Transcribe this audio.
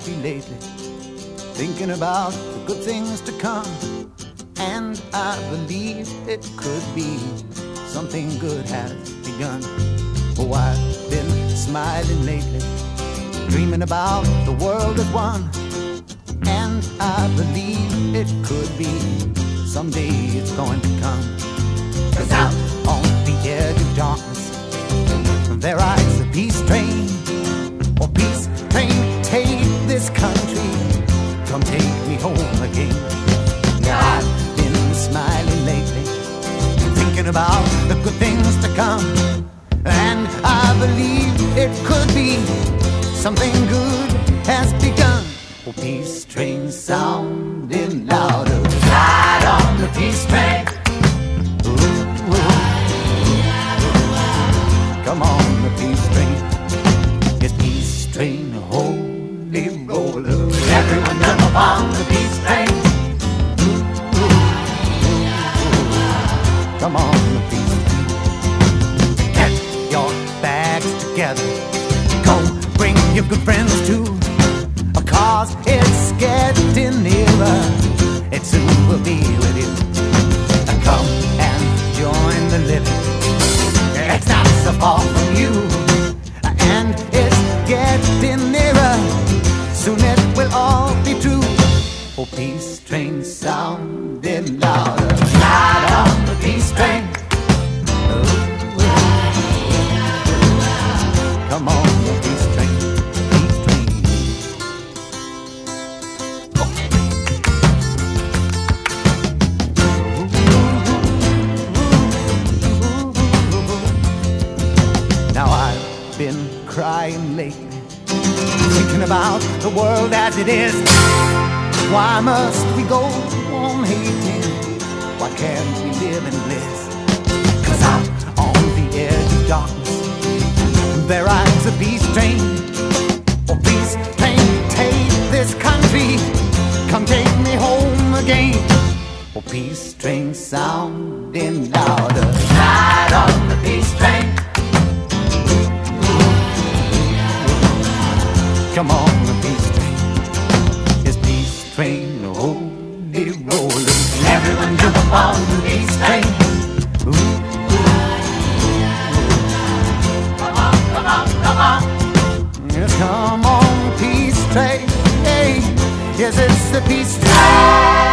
happy lately, thinking about the good things to come. And I believe it could be something good has begun. Oh, I've been smiling lately, dreaming about the world as one. And I believe it could be someday it's going to come. 'Cause out on the edge of darkness there rides a peace train. Oh, peace train, take this country, come take me home again. Now I've been smiling lately, thinking about the good things to come. And I believe it could be something good has begun. Oh, peace train sounding louder, ride on the peace train. Ooh, ooh. Come on, the peace train. Yes, peace train, holy roller. Everyone jump upon the peace train. Ooh, ooh, ooh. Come on, the peace train. Get your bags together, go bring your good friends too, 'cause it's getting nearer, it soon will be with you. Come and join the living, it's not so far from you. And it's getting nearer, soon it will all be true. Oh, peace train sounding louder, ride on the peace train. Come on, the peace train, peace train. Now I've been crying lately, thinking about the world as it is. Why must we go on hating? Why can't we live in bliss? 'Cause out on the edge of darkness there rides a peace train. Oh, peace train, take this country, come take me home again. Oh, peace train sounding louder, ride on the peace train. Come on, the peace train. This peace train, holy roller. Everyone jump upon the peace train. Ooh. Yes, come on, peace train. Hey, yes, it's the peace train.